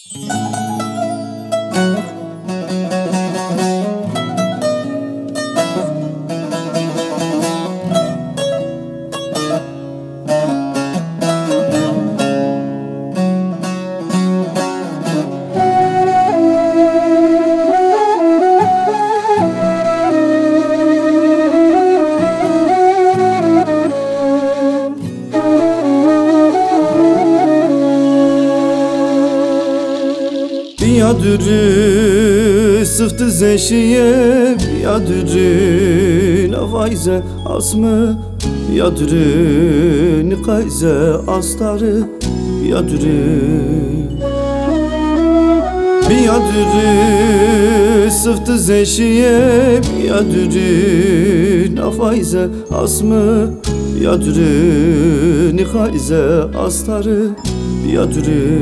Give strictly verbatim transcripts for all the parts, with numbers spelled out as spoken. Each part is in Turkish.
Yadırı sıftı zeşiye, yadırı navayze asmı, yadırı nikayze astarı, yadırı Yadırı sıftı zeşiye, yadırı navayze asmı, yadırı nikayze astarı, yadırı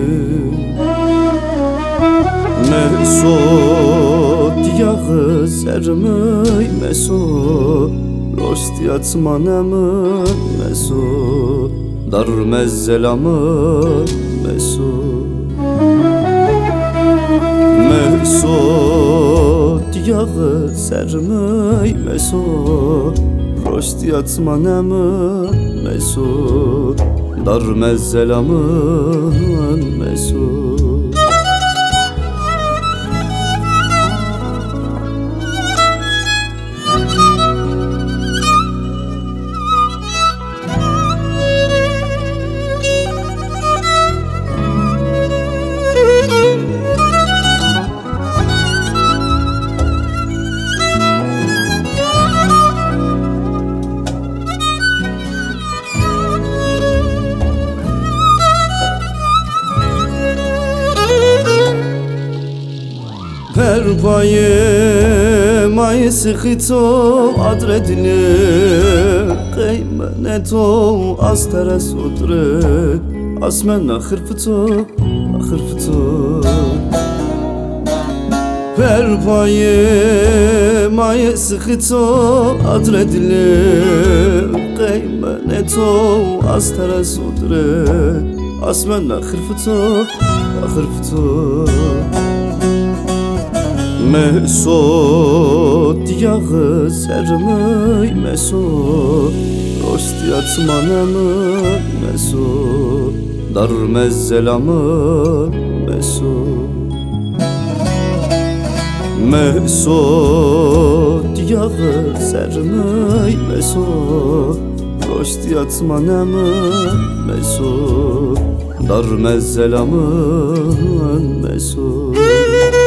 Mesut yağı sermey mesut Rost yatsmanamı mesut Dar mezzelamı mesut Mesut yağı sermey mesut Rost yatsmanamı mesut Dar mezzelamı mesut Pervaye may sıkıto adredini Kıymeneto astere sudre Asmen ahırfıto ahırfıto Pervaye may sıkıto adredini Kıymeneto astere sudre Asmen ahırfıto ahırfıto Mesut yağı sermey mesut Rost yatsmanamı mesut Dar mezzelamı mesut Mesut yağı sermey mesut Rost yatsmanamı mesut Dar mezzelamı mesut